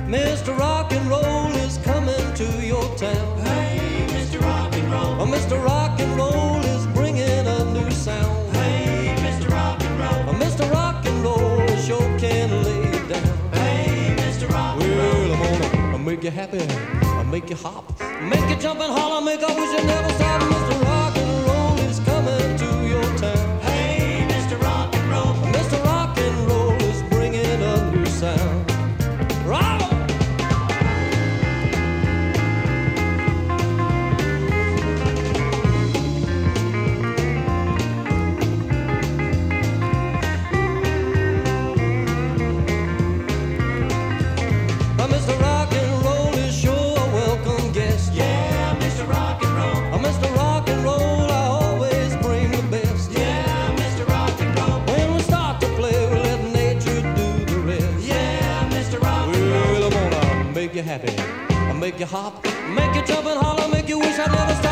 Mr. Rock and Roll is coming to your town. Hey, Mr. Rock and Roll. Oh, Mr. Rock and Roll is bringing a new sound. Hey, Mr. Rock and Roll. Oh, Mr. Rock and Roll sure can lay it down. Hey, Mr. Rock and Roll. Well, I'm gonna make you happy, I'll make you hop, make you jump and holler, make I wish you never stop. Mr. Rock and Roll is coming to your town. Hey, Mr. Rock and Roll. Mr. Rock and Roll is bringing a new sound. Rock! Mr. Rock and Roll is sure a welcome guest. Yeah, Mr. Rock and Roll. Mr. Rock and Roll, I always bring the best. Yeah, Mr. Rock and Roll. When we start to play, we let nature do the rest. Yeah, Mr. Rock and Roll. Well, I'm gonna make you happy, I'll make you hop, make you jump and holler, make you wish I'd never stop.